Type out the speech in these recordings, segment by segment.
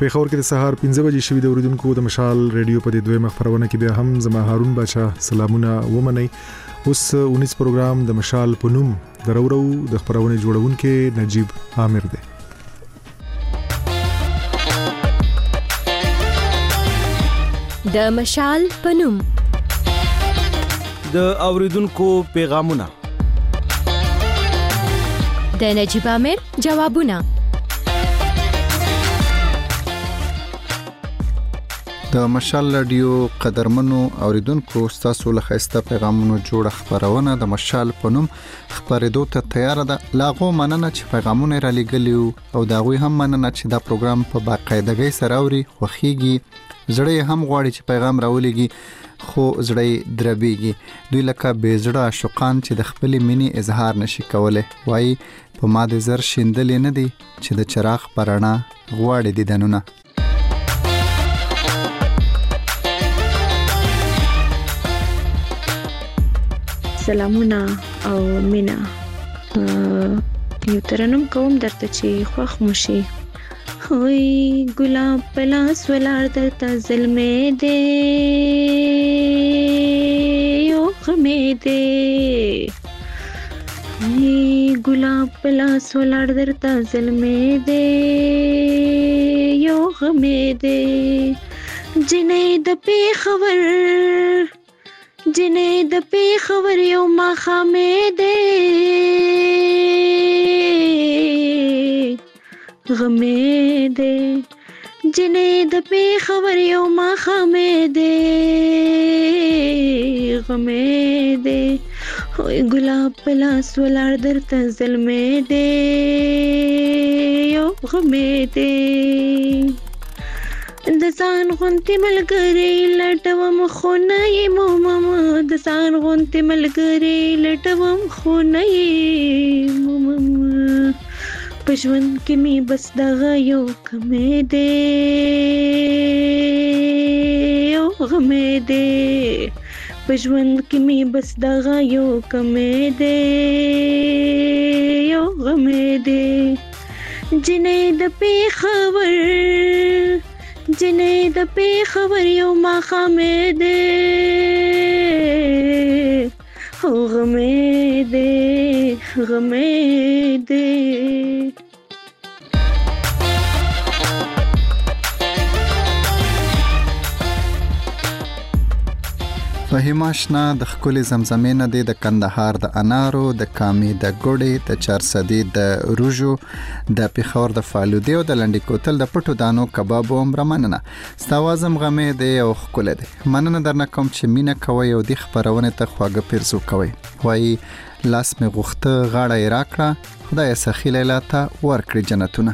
پیښور کې د سهار 5 بجې شوې د اوریدونکو د مشال ریډیو په دې دویمه خبرونه کې بیا هم زما هارون بچا سلامونه ومني. اوس 19 پروګرام د مشال پنوم درورو د خبرونه جوړونکو نجیب عامر دی. د مشال پنوم د اوریدونکو پیغامونه، د نجیب عامر جوابونه، د مشال رادیو قدرمنو اوریدونکو تاسو له خسته پیغامونو جوړه خبرونه د مشال پنوم خبرېدو ته تیار ده. لاغو مننه چې پیغامونه را لګلیو او دا غوي هم مننه چې دا پروګرام په باقاعدګۍ سره اوري خوخيږي. زړه هم غواړي چې پیغام راولېږي خو زړه دربيږي. دوی لکه بېزړه عاشقان چې د خپل مینې اظهار نشي کولای. وایي په ماده زر شیندل نه دي چې د چراغ پرانا غواړي دیدنونه. سلامونه او مینا، یو ترنم کوم درته چې خوښ مشي. وای ګلاب پلاس ولار درته ظلمې دې یو غمې دې. وای ګلاب پلاس ولار درته ظلمې دې یو غمې دې. جنې د پیښور جنې د پیښور یو ماښامې دې غمې دې. جنې د پیښور یو ماښامې دې غمې دې. وای ګلاب په لاس ولاړ درته ظلمې دې یو غمې دې. د ځان غونتی ملګری لټوم خو نه یې مومم، د ځان غونتی ملګری لټوم خو نه یې مومم. په ژوند کې می بس دغه یو کمې دې یو غمې دې. په ژوند کې می بس دغه یو کمې دې یو غمې دې. جنې د پیښور جنې د پیښور یو ماښامې دې غمې دې غمې دې. فهیم آشنا د خپل زمزمې نه د کندهار د انارو، د کامې د ګوړې، د چارسدي د روجو، د پیښور د فالودې او د لنډي کوتل د پټو دانو کباب او مرمننه. ستوازم غمې دی او خپل دی. مننه درنه کوم چې مینا کوي او د خبرونه ته خواږه پیرزو کوي. وایي لاس می غوخته غاړه یې راکړه، خدای سخی لیلا ته ورکړي جنتونه.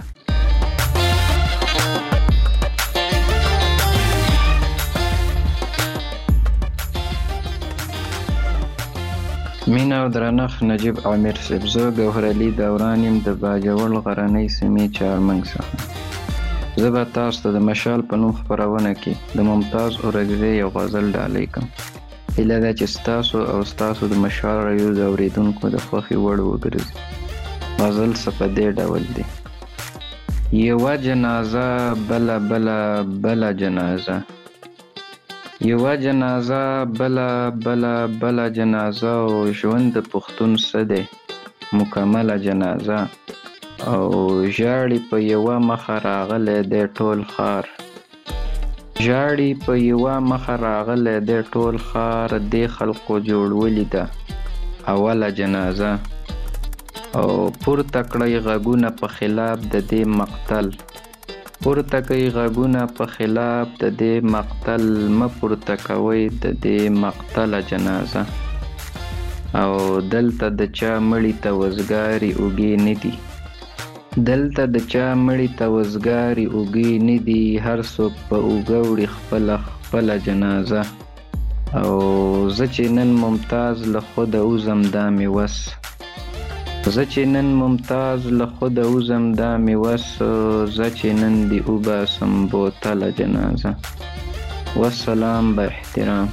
مینا او درنخ نجیب عامر سبزو ګوهرعلی دورانیم د باجوړ غرنۍ سیمې چارمنګ څخه. زه به تاسو ته د مشال په نوم خبرونه کې د ممتاز اورګزی یو غزل ډالۍ کوم. هیله ده چې ستاسو او ستاسو د مشال رادیو د اوریدونکو د خوښې وړ وګرځي. غزل څه په دې ډول دی: یوه جنازه بله بله بله جنازه، یوه جنازه بله بله بله جنازه، او ژوند د پښتون څه دی مکمله جنازه. او ژاړي په یوه مخه راغلی دی ټول ښار، ژاړي په یوه مخه راغلی دی ټول ښار. دې خلقو جوړولې ده اوله جنازه، او پورته کړی غږونه په خلاف د دې مقتل، پورته کوي غږونه په خلاف د دې مقتل. مه پورته کوي د دې مقتل جنازه، او دلته د چا مړی ته وزګاري اوږې نه دي، دلته د چا مړی ته وزګاري اوږې نه دي. هر څوک په اوږه وړي خپله خپله جنازه. او زه چې نن ممتاز له خوده وزم دا مې وس، زه چې نن ممتاز له خوده وزم دا مې وس. زه چې نن دی وباسم بوتله جنازه. والسلام با احترام.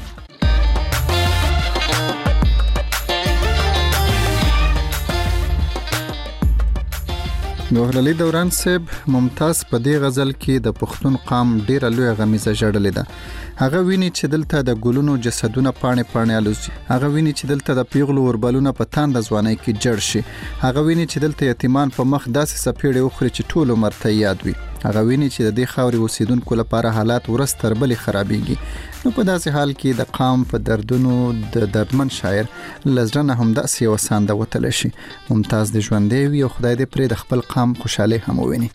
ګوهر علي دوران صاحب ممتاز په دې غزل کې د پښتون قام ډیره لوی غمیزه جوړلې ده. هغه ویني چې دلته د ګلونو جسدونه پاڼې پاڼې الوزي. هغه ویني چې دلته د پیغلو وربلونه په تاند ځواني کې جړ شي. هغه ویني چې دلته یتیمان په مخ داسې سپېړې وخوري چې ټول عمر ته یاد وي. هغه ویني چې د دې خاورې اوسیدونکو لپاره حالات ورځ تر بلې خرابېږي. نو په داسې حال کې د قام په دردونو د دردمن شاعر لزړه نه هم داسې یو سانده وتلی شي. ممتاز د ژوندی وي او خدای دې پرې د خپل قام خوشحالي هم وویني.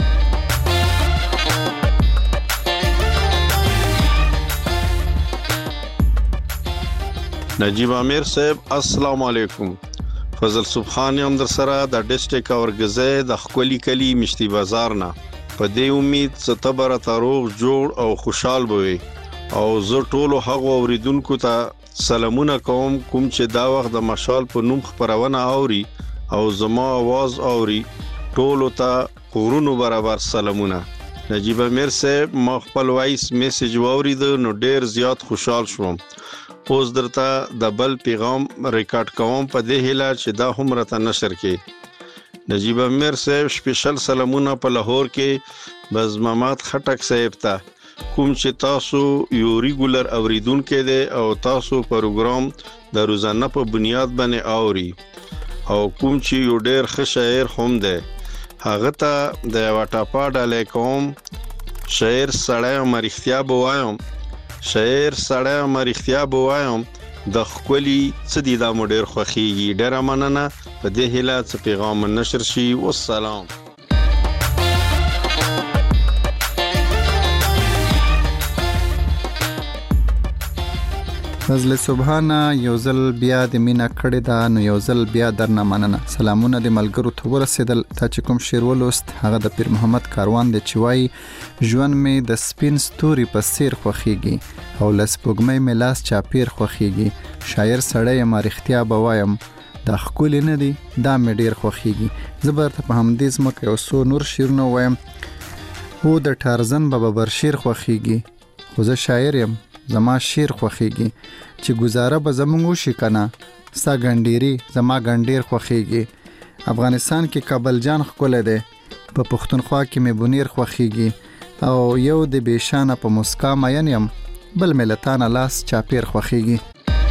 نجیب عامر صاحب السلام علیکم. فضل سبحان یم در سره د ډیسټریکټ اورګزې د خولي کلی مشتي بازار نه. په دې امید ستبر تاروغ جوړ او خوشحال بوي او زه ټولو هغو اوریدونکو ته سلامونه کوم چې دا وخت د مشال په نوم خبرونه اوري او زما आवाज اوري. ټولو ته غرونو برابر سلامونه. نجیب عامر صاحب ما خپل وایس میسج واورید نو ډیر زیات خوشحال شوم. اوس درته د بل پیغام ریکارډ کوم په دې هیله چې دا هم راته نشر کړي. نجیب عامر صاحب سپیشل سلامونه په لاهور کې بز محمد خټک صاحب ته کوم چې تاسو یو ریګولر اوریدونکو دي او تاسو پروګرام د روزانه په بنیاد باندې اوري او کوم چې یو ډیر ښه شاعر هم دی. هغه ته د واټاپا ډالې کوم شاعر سړی مرختیا بوایم شاعر سړی مرختیا بوایم د خولي څه دي دا مو ډیر خوښیږي. ډیر مننه په دې هیله چې پیغام نشر شي. والسلام. فضل سبحانه یو ځل بیا د مینا کړی دا نو یو ځل بیا درنه مننه. سلامونه د ملګرو ته ورسېدل. تا چې کوم شعر ولوست هغه د پیر محمد کاروان دی چې وایي ژوند می د سپین ستوري په څیر خوښیږي او له سپوږمۍ مې لاس چاپیر خوښیږي. شاعر سړی یم رښتیا به وایم دا ښکلي نه دي دا مې ډیر خوښیږي. زه به درته په همدې ځمکه یو څو نور شعرونه وایم. هو د ټارزن به ببرشیر خوښیږي خو زه شاعر یم زما شیر خوښیږي. چې گزاره به زمونږ وشي کنه ستا ګنډيري زما ګنډیر خوښیږي. افغانستان کې کابل جان ښکلی دی په پښتونخوا کې مې بونیر خوښیږي او یو د بیشانه په مسکا مین یم بل ملتانه لاس چاپیر خوښیږي.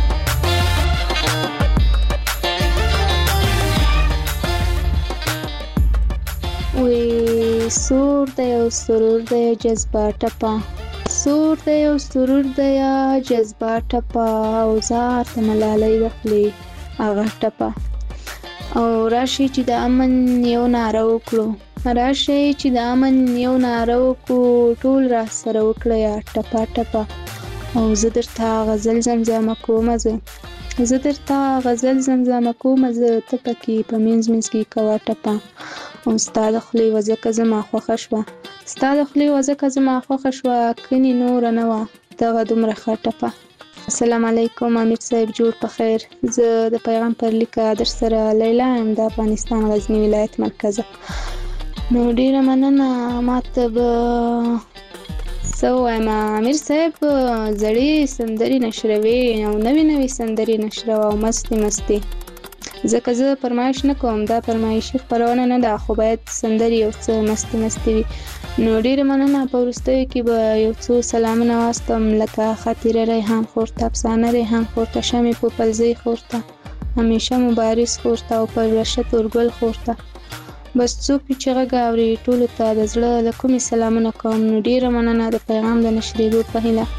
وی سور دی او سرور دی جذبه ټپه سور دی او سرور دی جذبه ټپه او زار ته ملالۍ د خولې هغه ټپه او راشي چې د امن یو ناره وکړو راشي چې د امن یو ناره وکړو ټول را سره وکړه ټپه ټپه او زه درته غزل زمزمه کوم زه درته غزل زمزمه کوم زه ته پکې په منځ منځ کې کوه ټپه او ستا د خولې وځکه زما خوښه شوه ستا د خولې وځکه زما خوښه شوه کني نوره نه وه دغه دومره ښه ټپه. السلام علیکم امیر صاحب جوړ په خیر. زه د پیغام پر لیکه در سره لیلا یم د افغانستان غزنی ولایت مرکزه. نو ډیره مننه. ماته به څه ووایم امیر صاحب زړې سندرې نشروي او نوې سندرې نشروه او مستې مستې ځکه زه فرمایش نه کوم دا فرمایشي خپرونه نه ده خو باید سندرې یو څه مستې مستې وي. نو ډیره مننه. په وروستیو کې به یو څو سلامونه واستم لکه خاطره ریحان خور ته افسانه ریحان خور ته شمې پوپلزۍ خور ته همیشه مبارز خور ته او پرورشه تورګل خور ته بس څوک چې غږ اوري ټولو ته د زړه له کومې سلامونه کوم. نو ډیره مننه د پیغام د نشرېدو په هیله.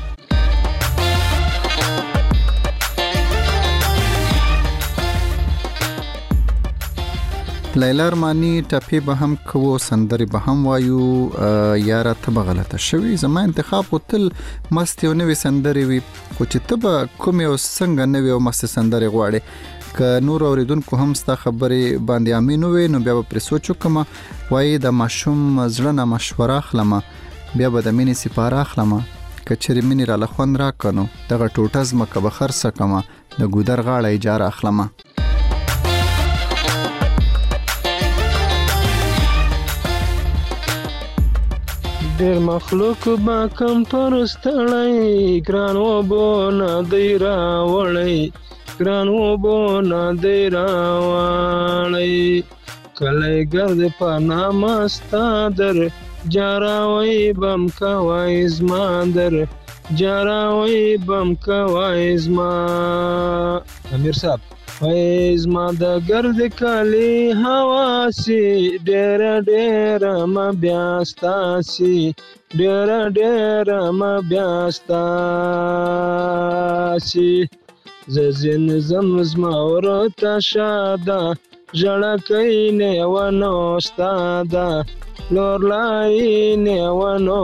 لیلا ارمانی ټپی به هم کوو سندرې به هم وایو یاره ته به غلطه شوي. زما انتخاب خو تل مست یو نوې سندرې وي خو چې ته به کومې او څنګه نوې او مستې سندرې غواړې که نور اوریدونکو هم ستا خبرې باندې امین ووي نو بیا به پرې سوچ وکړم. وایي د ماشوم زړه نه مشوره اخلم بیا به د مینې سپاره اخلم که چېرې مینې راله خوند راکړه نو دغه ټوټه ځمکه به خرڅه کړمه د ګودر غاړه اجاره اخلم. ډېر مخلوق به کم پر ستړی ګران وبو نه دی راوړی ګران وبو نه دی راوړی کلی گرد په نامه ستا در جاراوی بم کوای زما در جاراوی بم کوای زما امیر صاحب وای زما د گرد کلی هوا سی ډېره ما بیا ستاسي ډېره ما بیا ستاسي زین زم زما ورته شاده ژړکۍ نیونه استاده لور لای نیونه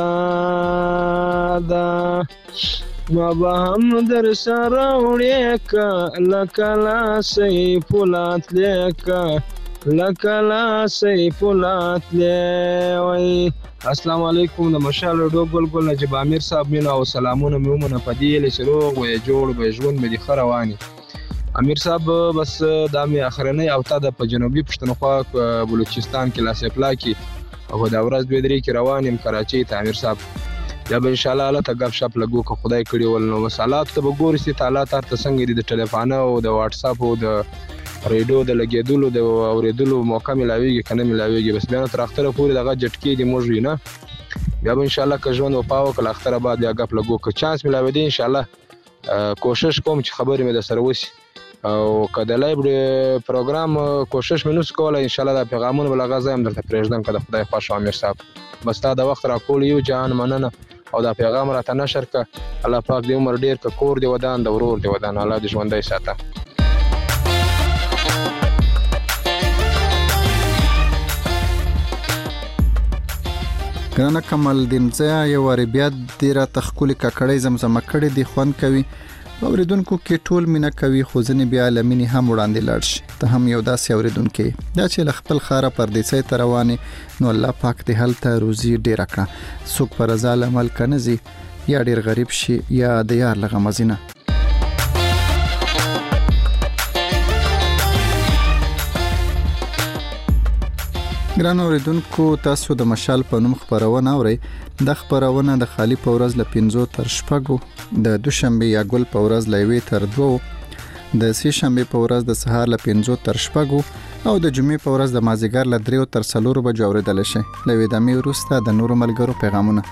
استاده ما به هم در سره وړې که لکه لاسی پولاتلې که لکه لاسی پولاتلې وای السلام علیکم د مشال ډو ګل نجیب امیر صاحب مینا او سلامونه مې ومنه په دې چې روغ وې جوړ به ژوند مې دي ښه رواني امیر صاحب بس دا مې اخرنۍ او تا د په جنوبي پښتونخوا بلوچستان کې لاسپلا کې او دا ورځ 2-3 کې روان یم کراچۍ ته امیر صاحب دا به ان شاء الله الله ته غب شپ لګو که خدای کړي ول نو مسالات ته وګورئ چې تعالی تاسو څنګه دي د ټلیفون او د واتس اپ او د ریډیو د لګیدلو د اوریدلو موقع ملاويږي کنه ملاويږي بس بیا تر اختره پورې دغه جټکی دی موږ نه بیا به ان شاء الله که ژوند او پاو کله اختره بعد بیا غب لګو که چانس ملاوي دي ان شاء الله کوشش کوم چې خبرې مې د سره وسی او کله لایو پروګرام کوشش مې نوس کوله ان شاء الله د پیغامونو بلغه زم درته پرېږدم کله خدای خوښ امیر صاحب بس تا د وخت را کول یو جان مننه او دا پیغام راته نشر ک الله پاک دې عمر ډیر ک کور دی ودان د ورور دی ودان الله دې ژوندۍ ساته ګرانه کمال دین زیا یو وری بیا د را تخکل ککړې زمزمه کړې دی خوان کوي اوریدونکو کې ټول مینا کوي خو ځنې بیا لمنې هم وړاندې لاړ شي ته هم یو داسې اوریدونکو دا چې خپل خاره پردیسۍ ته رواني نو الله پاک دې هلته روزي ډیر کړه څوک پر ځال عمل کنزي یا ډیر غریب شي یا د یار لغه مزینه ګران اوریدونکو تاسو د مشال په نوم خبرونه اورئ د خبرونه د خالی په ورځ ل 5 تر شپږو د دوشنبه یا ګل په ورځ ل 1 تر 2 د سې شنبه په ورځ د سهار ل 5 تر شپږو او د جمعې په ورځ د مازیګر ل 3 تر 4 بجو اوریدل شي لوي د مې وروسته د نور ملګرو پیغامونه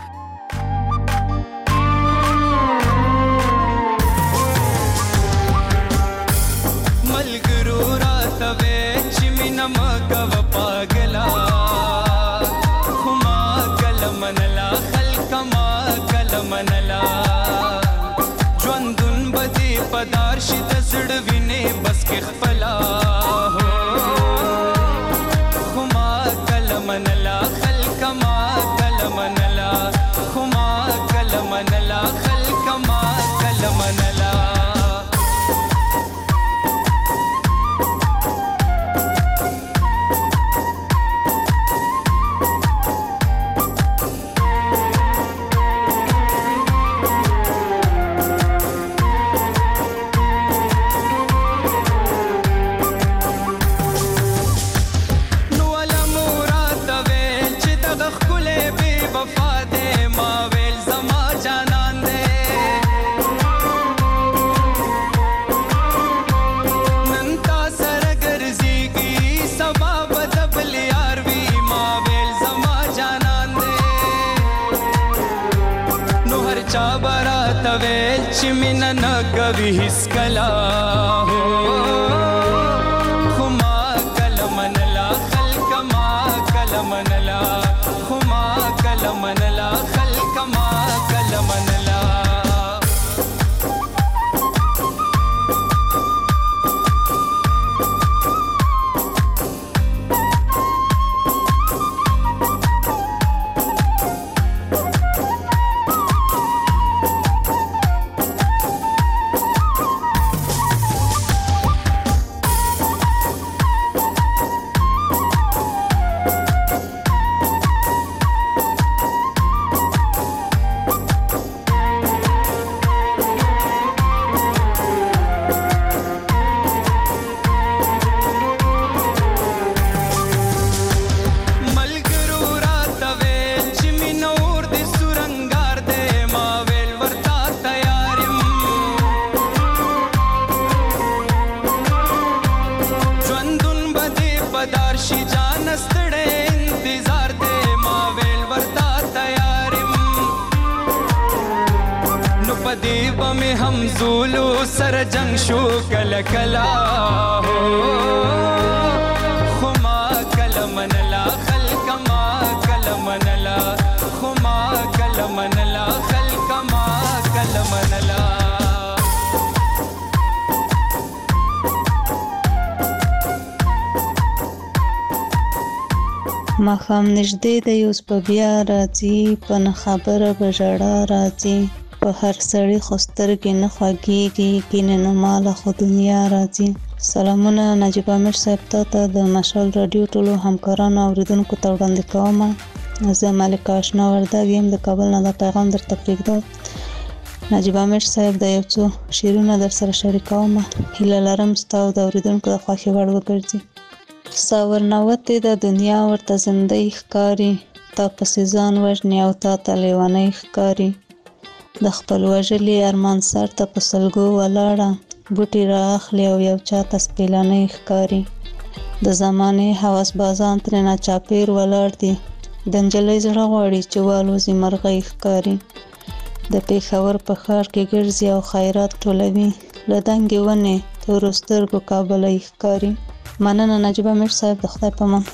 कभी हिस्कला हो खुमा कलमनला खलकमा कलमनला खुमा कलमनला खलकमा कलमनला نو پدې به مې همزولو سره جنگ شو کله کله خو ما کله منلا خلک ما کله منلا خو ما کله منلا خلک ما کله منلا ماښام نږدې دی اوس به بیا راځي په نه خبره به ژړا راځي په هر سړي خو سترګې نه خوږېږي ګینې نو ماله خو دنیا راځي. سلامونه نجیب امیر صاحب ته د مشال راډیو ټولو همکارانو اوریدونکو ته وړاندې کوم. زه ملکه اشنا وردګ یم د کابل نه دا پیغام درته پرېږدم. نجیب امیر صاحب د یو څو شعرونه در سره شریکوم. هیله لرم ستا او د اوریدونکو د خوښې وړ وګرځي. ساورنوتې د دنیا ورته زندۍ ښکاري تا پسې ځان وژني او تا ته لیونۍ ښکاري د خپل وژلي ارمان سر ته په سلګو ولاړه بوټي رااخلي او یو چا ته سپېلنۍ ښکاري د زمانې هوس بازان ترېنه چاپېر ولاړ دي د نجلۍ زړه غواړي چې والوزي مرغۍ ښکاري د پېښور په ښار کې ګرځي او خیرات ټولوي له دنګې ونې تورو سترګو کابلی ښکاري. مننه نجیب امیر صاحب د خدای په امان.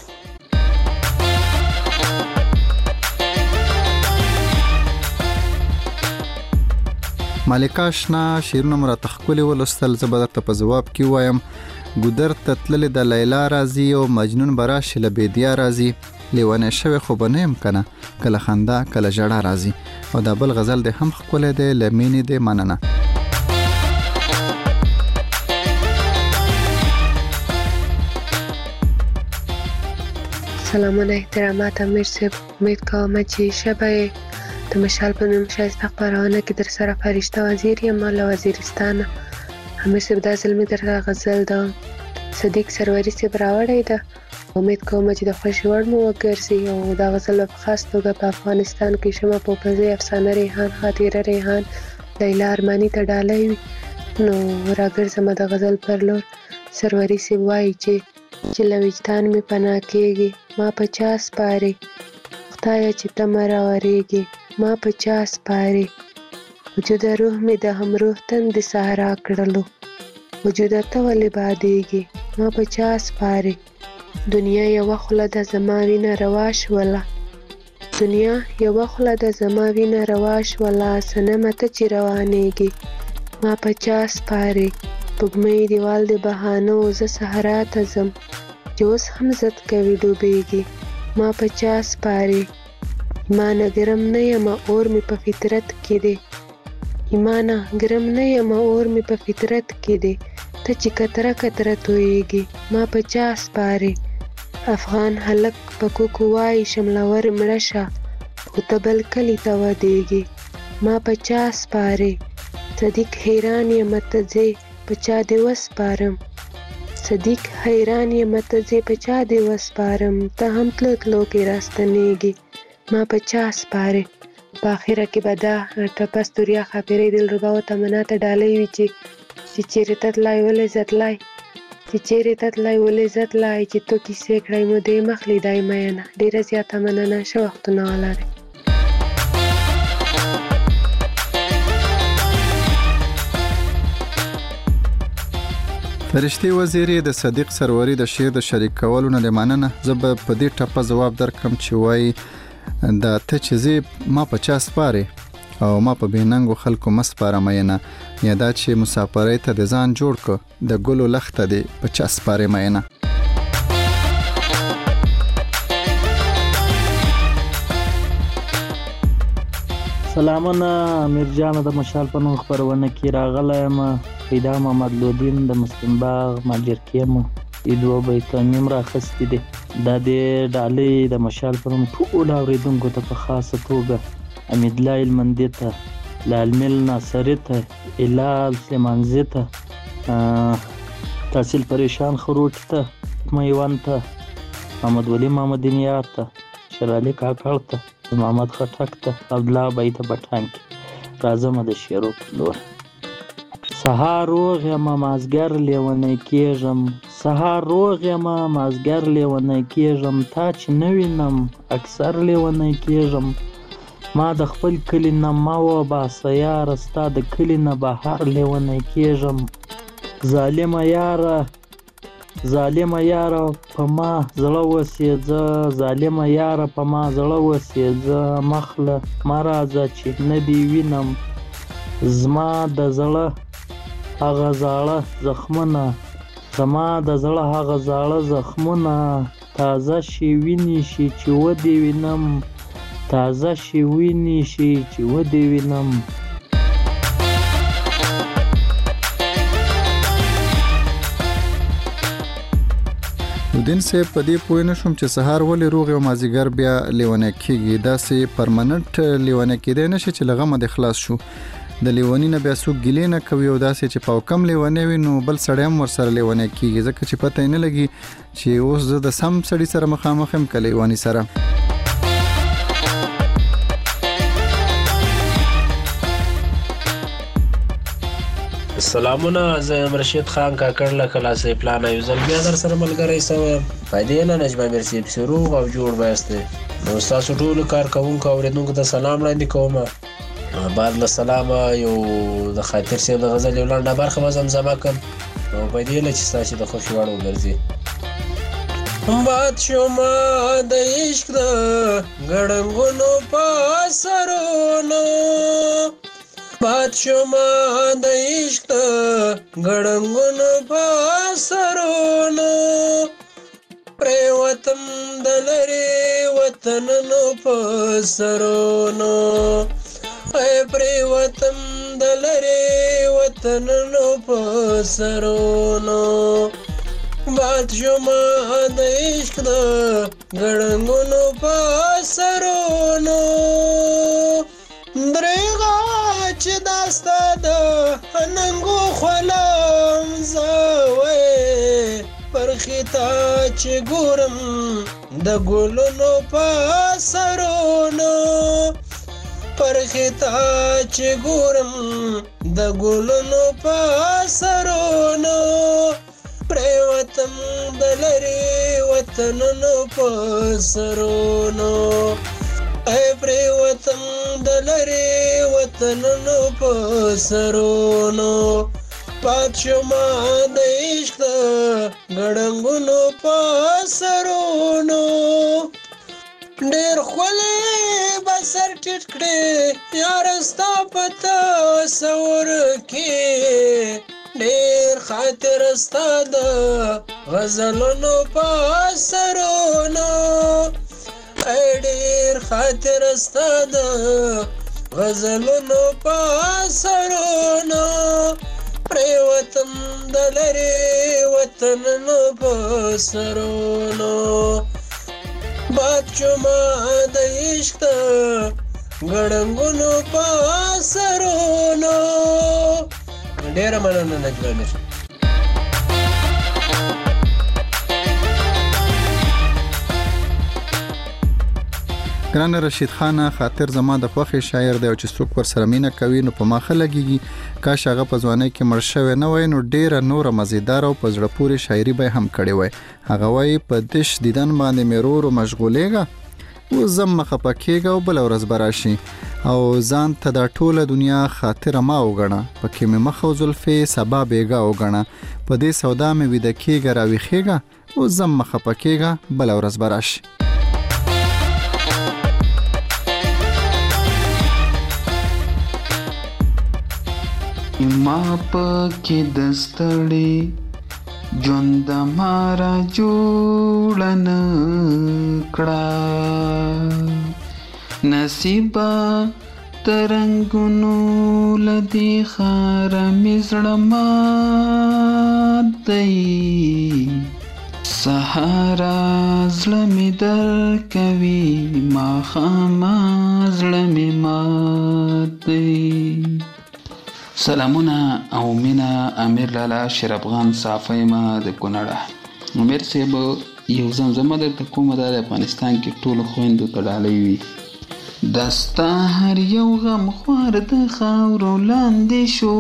ملکه اشنا شعرونه مو راته ښکلي ولوستل. زه به درته په ځواب کې ووایم ګودر ته تللې د لیلا راځي او مجنون به راشي له بیدیا راځي لیونی شوی خو به نه یم که نه کله خندا کله ژړا راځي او دا بل غزل دی هم ښکلی دی له مینې دی. مننه. سلامونه احترامات امیر صاحب امید کوم چې شبه د مشال په نوم ښایسته خپرونه کې در سره فرشته وزیر یم له وزیرستانه. امیر صاحب دا ځل مې درته غزل د صدیق سروري صاحب راوړی ده امید کوم چې د خوښې وړ مو وګرځي او دا غزل په خاص توګه په افغانستان کې شمه پوپزۍ افسانه ریحان خاطره ریحان لیلا ارماني ته ډالۍ وي نو راګرځمه د غزل پر لور. سروري صاحب وایي چې له وجدان مې پناه کېږي ما په چا سپارې خدایه چې ته مه راورېږې ما په چا سپارې وجوده روح مې د همروح تندې صحرا کړلو وجوده ته ولې بادېږې ما په چا سپارې دنیا یوه خوله ده زما وینه روا شوله دنیا یوه خوله ده زما وینه روا شوله صنمه ته چې روانېږې ما په چا سپارې پګمې دیوال د بهانو زه صحرا ته ځم چې اوس هم زد کوي ډوبېږي ما په چا سپارې ایمانه ګرم نه یمه اور مې په فطرت کې دی ایمانه ګرم نه یمه اور مې په فطرت کې دی ته چې کتره کتره تویېږي ما په چا سپارې افغان هلک په کوکو وایي شملور مړه شه خو ته بل کلي ته ودېږي ما په چا سپارې صدیق حیران یمه ته ځې په چا دې وسپارم صدیق حیران یمه ته ځې په چا دې وسپارم ته هم تلو تلو کې راستنېږي ما په چا سپارې. په اخره کې به دا ټپه ستوریا ښاپېرۍ دلربا و تمنا ته ډالۍ وي چې چیرې ته تلای ولې زه تلای چې چیرې ته تلای ولې زه تلای چې تو کیسې کړی مو دې مخ لیدای مینه. ډېره زیاته مننه ښه وختونه ولرئ. فرشتي وزیري د صدیق سروري د شعر د شریک کولو نه مننه. زه به په دې ټپه ځواب درکم چې وایي دا ته چې زه ما په چا سپارې او ما په بېننګو خلکو مه سپاره مینه یا دا چې مسافرۍ ته د ځان جوړ کړه د ګلو لخته دې په چا سپارې مینه. سلامونه امیر جان د مشال په نوم خپرونه کې راغلی یم. پیدا محمد لودین د مسلم باغ ماجرکې یم. دوه بیتونه مې راخیستې دي. دا د ډالۍ د مشال په نوم ټولو اورېدونکو ته په خاصه توګه امیدالله هلمندي ته لالمل ناصري ته هلال سلیمانزي ته تحصیل پریشان خروټ ته میوند ته محمد ولی محمد نیار ته شرالي کاکړ ته محمد خټک ته عبدالله بای ته بټان کې راځمه د شعرو په لور. سهار روغ یم مازګر لیونی کېږم سهار روغ یم مازګر لیونی کېږم تا چې نه وینم اکثر لیونی کېږم ما د خپل کلی نه ما وباسه یاره ستا د کلي نه بهر لیونی کېږم ظالمه یاره په ما زړه وسېځه ظالمه یاره په ما زړه وسېځه مخله مه راځه چې نه دې وینم زما د زړه هغه زاړه زخمونه زما د زړه هغه زاړه زخمونه تازه شي ویني شي چې ودې وینم تازه شي ویني شي چې ودې وینم دین صاحب په دې پوه نه شوم چې سهار ولې روغ او مازیګر بیا لیونی کېږي داسې پرمننټ لیونی کېدی نه شي چې له غمه د خلاص شو د لیونی نه بیا څوک ګیلې نه کوي او داسې چې په کم لیونی وي نو بل سړی هم ورسره لیونی کېږي ځکه چې پته یې نه لګي چې اوس زه د سم سړي سره مخامخ یم که لیوني سره سلامونه زه رشید خان کاکړ له کلاسې پلانه یو ځل بیا در سره ملګری سوم فایدې نه نجم امیر صاحب چې روغ او جوړ بایسته نو ستاسو ټولو کارکوونکو اورېدونکو ته سلام وړاندې کوم بعد له سلامه یو د خاطر صاحب د غزل یو لنډه برخه به زمزمه کړم نو فایدې نه چې ستاسو د خوښې وړ وګرځي باد شومه د عشق د ګړنګونو په سرونو باد شومه د عشق د ګړنګونو په سرونو پریوتم د لرې وطنونو په سرونو پریوتم د لرې وطنونو په سرونو باد شومه د عشق د ګړنګونو په سرونو درېغه چې داسته د ننګو خولم زوی پرخیتا چې ګورم د ګلونو په سرونو پرخیتا چې ګورم د ګلونو په سرونو پریوتم د لرې وطنونو په سرونو پریوتم د لرې وطنونو په سرونو پات شومه د عشق د ګړنګونو په سرونو ډېر ښکلی به سر ټیټ کړې یاره ستا په تصور کې ډېر خاطر ستا د غزلونو په سرونو ډېر خاطر ستا د غزلونو په سرونو پریوتم د لرې وطنونو په سرونو باد شومه د عشق د ګړنګونو په سرونو ډېره مننه نجم امیر ګران رشید خان خاطر زما د خوښې شاعر دی او چې څوک ورسره مینه کوي نو په ما ښه لګیږي کاش هغه په ځوانۍ کې مړ شوی نه وای نو ډیره نوره مزیدار او په زړه پورې شاعري به هم کړې وای هغه وایي په دش دیدن باندې مې ورو مشغولېږه اوس زه مخه په کېږه او بله ورځ به راشي او ځان ته دا ټوله دنیا خاطره ما وګڼه پکې مې مخ او زلفې سبا بیګا وګڼه په دې سودا مې ویده کېږه راویښېږه اوس زه مخه په کېږه بله ورځ به راشي ما پکې د ستړي ژوند مارا جوړ نه کړه نصیبه ترنګونو لدی خار مې زړه مات دی سهارا زړه مې درکوي ماښامه زړه مې مات دی سلامونه او مینا امیر لالا شیر افغان صافی ما د کونړه امیر صاحب یو زمزمه درته کومه ده د افغانستان کې ټولو خویندو ته ډالۍ وي دستا هر یو غم خوار د خاورو لاندې شو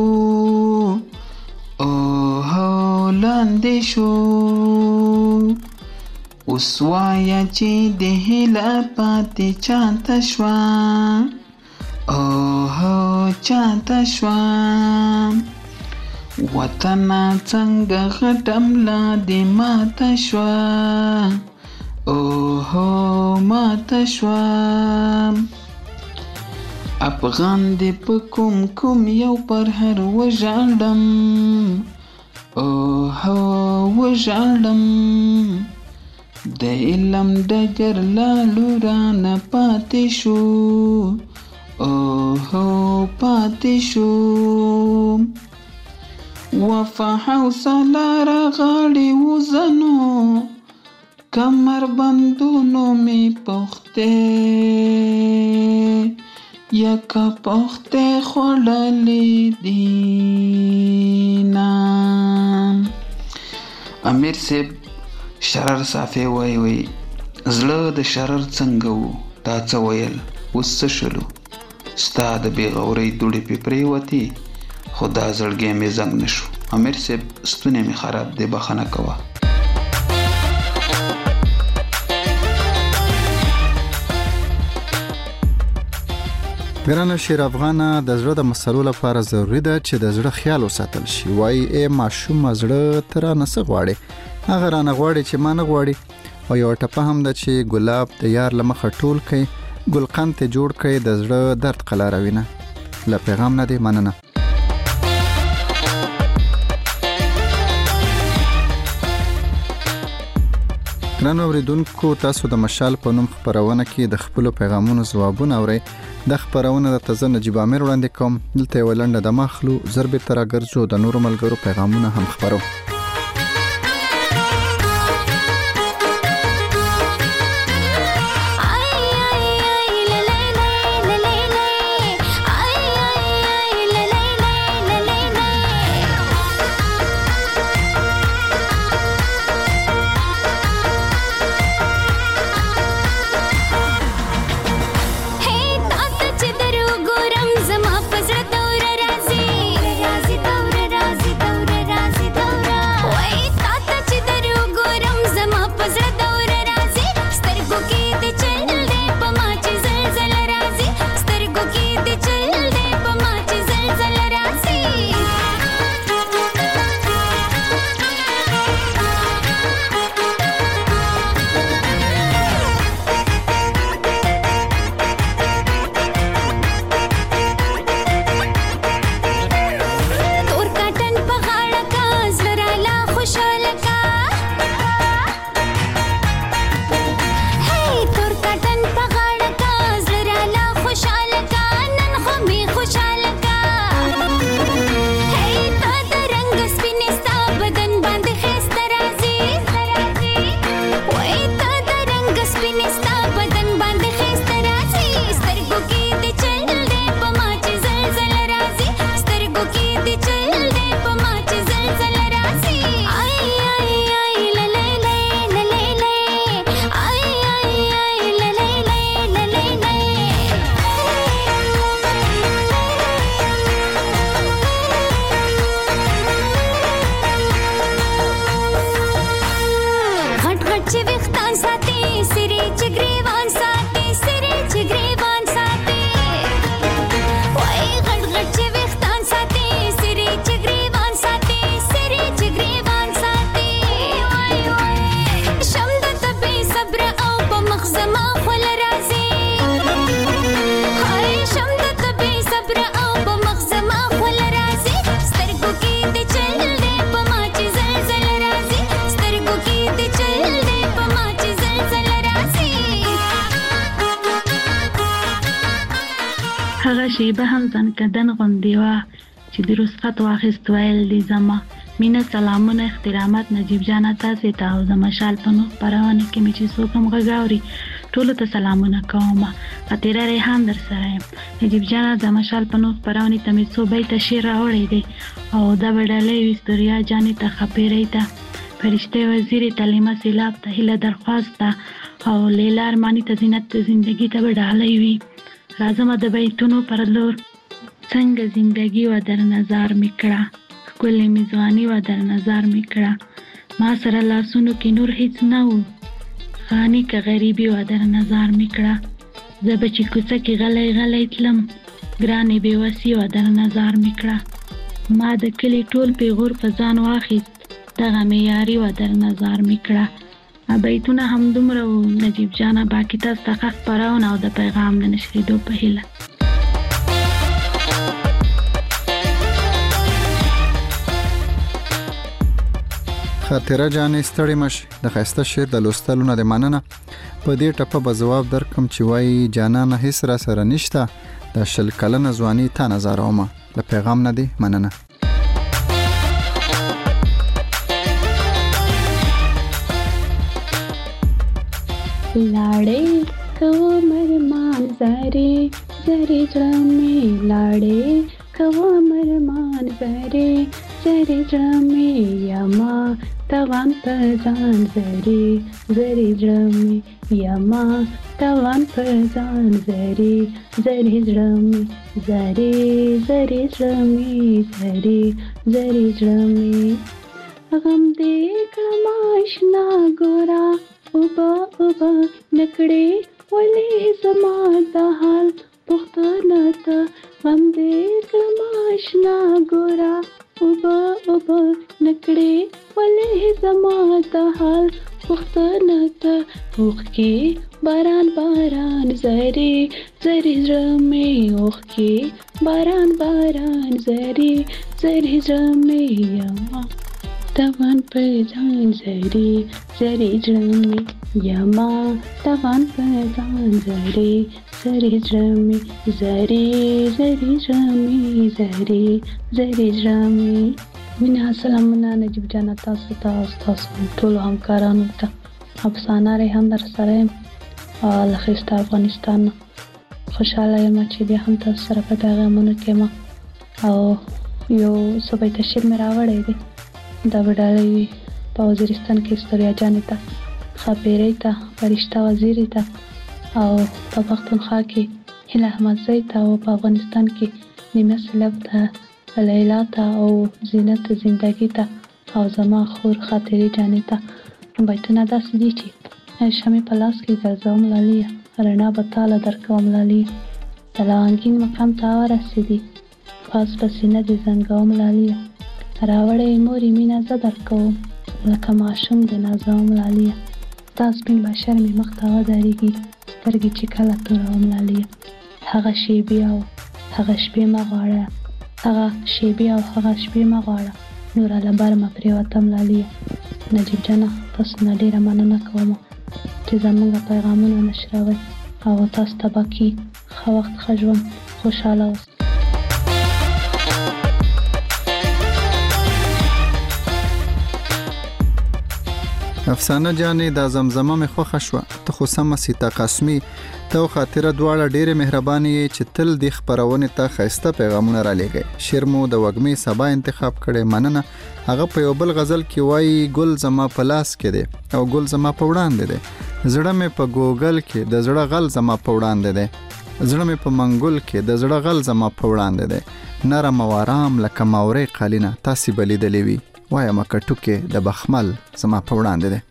اوهو لاندې شو اوس وایه چې د هیله پاتې چاته شوه اوه چاته شوام وطن څنګه غټم لا دې ماته شوا اوه ماته شوام افغان دې په کوم یو پر هر وژاړم اوه وژاړم د علم ډګر لالو رانه پاتې شو اوه پاتې شو وفا حوصله راغاړې وزنو کمر بندونو می پخته یکا پخته خوړلې دینا. امیر صاحب شرر صافی وای زړه د شرر څنګه وو تا څه ویل اوس څه شلو ستا د بېغورۍ دوړې پې پرېوتې خو دا زړګی مې زنګ نه شو. امیر صاحب ستونی مې خراب دی بخښنه کوه. ګرانه شیر افغانه د زړه د مسلو لپاره ضروری ده چې د زړه خیال وساتل شي. وای ای ماشوم زړه تر نه څه غواړي هغه رانه غواړي چې ما نه غواړي او یو ټپه هم ده چې ګلاب د یار لمخه ټول کوي ګلقند ته جوړ کوي د زړه درد قلاروي نه. له پیغام نه دی مننه. ګرانو اوریدونکو تاسو د مشال په نوم خپرونه کې د خپل پیغامونو ځوابونه اورئ. د خپرونه د تزه نجیب امیر وړاندې کوم. دلته یو لنډه د مخلو ضرب تر راګرځو د نورو ملګرو پیغامونه هم خبرو. هغه شیبه هم ځنکدن غوندې وه چې د رخصت واخیست ویل دي زما مینه سلامونه احترامات نجیب جانه تاسې ته او د مشال په نوم خپرونه کې مې چې څوک هم غږ اوري ټولو ته سلامونه کوم. خطیره ریحان در سره یم. نجیب جانه د مشال په نوم خپرونې ته مې څو بیته شعر راوړی دی او دا به ډالۍ وي ستوریا جانې ته خپیرۍ ته فرشته وزیرې تلیمه سیلاب ته هیله درخواست ته او لیلا ارماني ته زینت زندگی ته به ډالۍ وي. راځمه د بیتونو پر لور څنګه زندگی و در نظر میکړه ښکلې مې ځواني و در نظر میکړه ما سره لاسونو کې نور هیڅ نه و خاني که غریبي و در نظر میکړه زه به چې کوڅه کې غلی غلی تلم ګرانې بېوسي و در نظر مې کړه ما د کلي ټول پیغور په ځان واخیست دغه معیاري و در نظر مې کړه بیتونه همدومره و نجیب جانه باقي تاسو ته ښه خپرونه او د پیغام د نشریدو په هیله خاطره جانې ستړې مشي د ښایسته شعر د لوستلو نه د مننه په دې ټپه به ځواب درکم چې وایي جانانه هیڅ را سره نشته د 20 کلنه ځواني تا نظرومه له پیغام نه دی مننه लाड़े कवमर मान जरे जरे जमे लाड़े कवमर मान जरे जरे जमे यमा तवान पजान जरे जरे जमे यमा तवान पजान जरे जरे जमे जरे जरे जमे जरे जरे जमे गम देख माशना गोरा उबा उबा नकड़े वले जमा दहाल पुख्ताना ता गम देख माशना गोरा उबा उबा नकड़े वले जमा दहाल पुख्ताना ता उख के बारान बारान जरे जरे जमे उख के बारान बारान जरे जरे जमे यमा तवान पर जान जरे जरे जमे यमा तवान पर जान जरे जरे जमे जरे जरे जमे जरे जरे जमे مینا سلامونه نجیب جان تاسو ټول همکارانو ته افسانه ریحان در سره له ښایسته افغانستان خوشحاله یم چې بیا هم تاسو سره په دغه غمونو کې یم او یو څه بیته شعر مې راوړی دی د وډالۍ په وزیرستان کې ستړیا جانې ته خاپیرۍ ته فرشته وزیري ته او په پښتونخوا کې هیله احمدزۍ ته او په افغانستان کې نیمه سلب ته لیلا ته او زینت زندگی ته او زما خور خاطرې جانې ته بیتونه داسې دي چې شمې په لاس کې ګرځوم لالیه رڼا به تاله درکوم لالیه د لونګین مقام ته ورسېدې پاس په سینه دې زنګوم لالیه راوړی مورې مینه زه درکوم لکه ماشوم دې نازوم لالیه ستا سپین بشر مې مخ ته ودرېږي سترګې چې کله توروم لالیه هغه شیبې او هغه شپې مه غواړه هغه شیبې او هغه شپې مه غواړه نوره له بر مه پرېوتم لالیه نجیب جانه تاسو نه ډېره مننه کوم چې زموږ پیغامونه نشروئ او تاسو ته باقي ښه وخت ښه ژوند خوشحاله اوسئ افسانه جانې دا زمزمه مې خوښه شوه ته خو سمه سیتا قاسمي ته او خاطره دواړه ډېرې مهربانې یې چې تل دې خپرونې ته ښایسته پیغامونه رالیږئ شعر مو د وږمې سبا انتخاب کړی مننه هغه په یو بل غزل کې وایي ګل زما په لاس کې دی او ګل زما په وړاندې دی زړه مې په ګوګل کې د زړه غل زما په وړاندې دی زړه مې په منګل کې د زړه غل زما په وړاندې دی نرم او آرام لکه ماورې قالینه تاسې به لیدلې وي وایم کټوکې د بخمل زما په وړاندې دی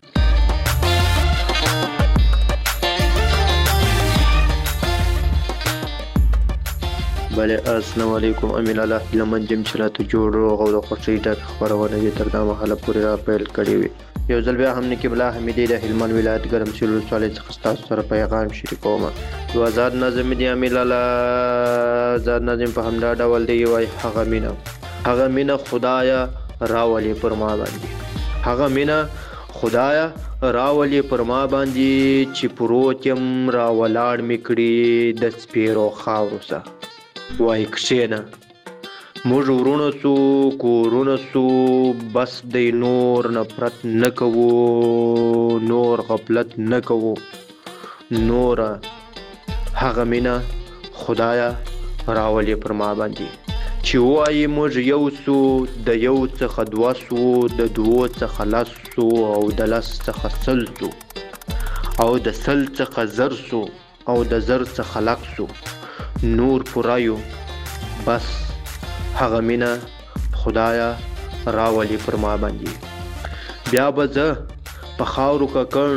بله السلام علیکم امین الله لمن جم چلاته جوړ روغ او د خوشی ډک خبرونه دي تر دا مهاله پورې را پیل کړی وي یو ځل بیا هم نکی بلا حمیدی د هلمند ولایت ګرم سیلو صالح څخه تاسو سره پیغام شریکوم یو آزاد نظم دی امین الله آزاد نظم په همدا ډول دی وای هغه مینا خدایا راولي پر ما باندې هغه مینا خدایا راولي پر ما باندې چې پروتم را ولاړ میکړي د سپیرو خاورو سره وای کښېنه موږ ورونه سو کورونه سو بس دی نور نفرت نه کوو نور غفلت نه کوو نور هغه مینا خدایا راولي پر ما باندې چې وایي موږ یو سو د یو څخه دوه سو د دوو څخه لس سو او د لس څخه سل سو او د سل څخه زر سو او د زر څخه لک سو نور پورایو بس هغه مینا خدایا راولي پر ما باندې بیا به زه په خاورو ککړ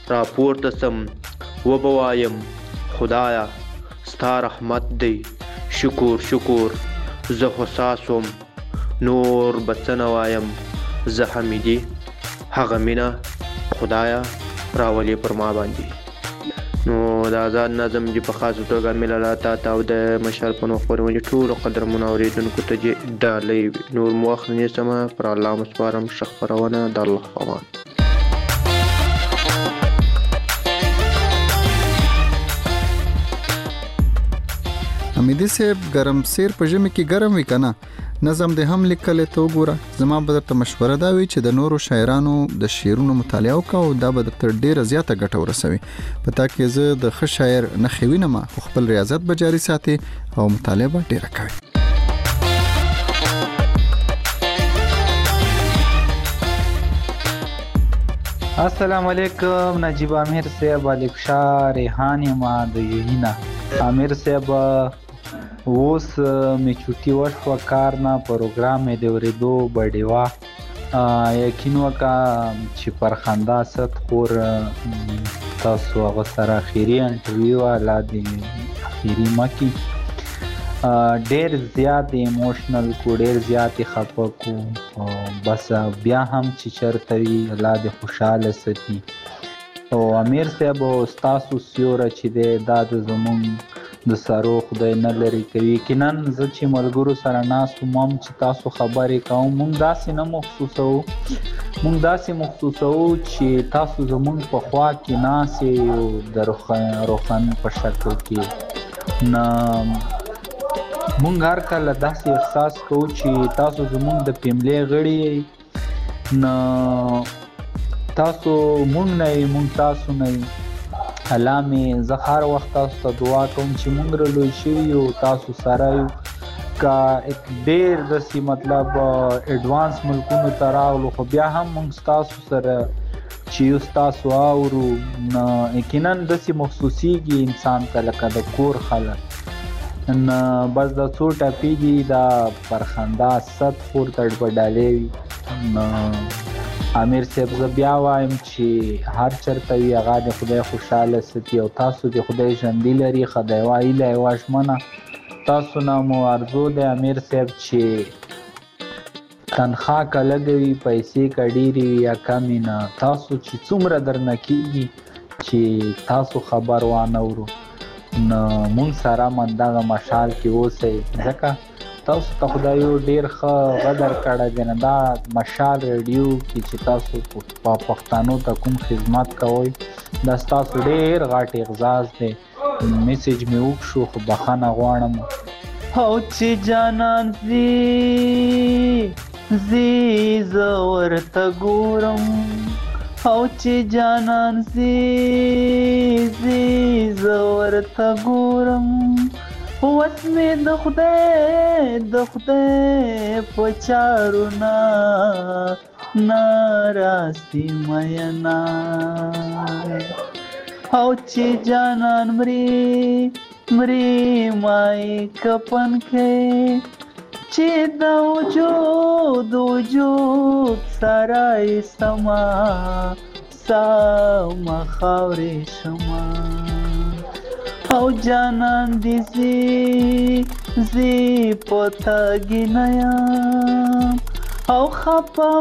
راپورته سم وبوایم خدایا ستا رحمت دی شکور زه خو ساسوم نور بڅنه وایم زه حمیدي هغه مینه خدایا راولي پر ما باندې. نو د آزاد نظم دی په خاصه توګه ملاله تا او د مشال په نو خورونې ټول قدرمن اوریدونکو ته ډالۍ نور موخ نه سم پر الله مسپارم شخ پرونه د الله امان. حمیدي صاحب ګرم سیر په ژمي کې ګرم وي کنه نظم دې هم لیکل ته وګوره. زما به درته مشوره دا وي چې د نورو شاعرانو د شعرونو مطالعه وکاو دا به درته ډیره زیاته ګټه ورسوي. په تا کې زه د ښه شاعر نه خوینم خو خپل ریاضت به جاري ساتي او مطالعه به ډیره کوي. السلام علیکم نجیب امیر صاحب علیک شاه ریحان ما د یوینا امیر صاحب اوس می چوټي وشو کار نه پروګرام دی ورېدو بډیوا یقین وکا چې پر خندا ست خور تاسو هغه سره اخیری انټرویو اله دی اخیری مکی ډیر زیات ایموشنل کو ډیر زیات خپه کو بس بیا هم چې چرته وی الله دې خوشاله ستي. او امیر صاحب تاسو سیوره چې د زمون د سارو خدای نه لري کوي کینن زه چې ملګرو سره ناس مم چې تاسو خبرې کوم مونږ داسې نه محسوسو چې تاسو زمون په خوا کې ناسې د روخن په شکل کې نه مونږ هر کله داسې احساس کوو چې تاسو زمون د پیملې غړي نه تاسو مونږ نه مونږ تاسو نه علامه زخر وخت تاسو ته دعا کوم چې مونږ لوي شي او تاسو سره یو کا یک ډیر د سی مطلب اډوانس ملکونو تراغلو خو بیا هم مونږ تاسو سره چې یو تاسو اورو نه یقینا د سی محسوسيږي انسان ته لکه د کور خلک نه بس د څو ټاپی دي دا پرخندا ست خور تړ بدالې امیر صاحب ز بیا وایم چې هر چرته وی هغه د خدای خوشاله ستي او تاسو د خدای ژوندۍ لري خدای وایله واښمنه تاسو نه مو ارزو د امیر صاحب چې تنخوا کلګوي پیسې کډيري یا کمینا تاسو چې څومره درنه کیږي چې تاسو خبر وانه ورو نه مون سره مندغه مشال کې اوسئ ځکه تاسو ته خدای ډیر ښه غدر کړه کنه دا مشال ریډیو کې چې تاسو په پښتنو ته کوم خدمت کوئ دا تاسو ډیر غاټ اعزاز دی میسج مې وکړو خو بخښنه غواړم او چې جانان زی زور ته ګورم او چې جانان زی زور ته ګورم وس می د خدای په چارو ناراستی مینا او چې جانان مری مای کپن کې چې د وجود سرای سما خاورې شما او جانان دی زی پتا گینایا او خپا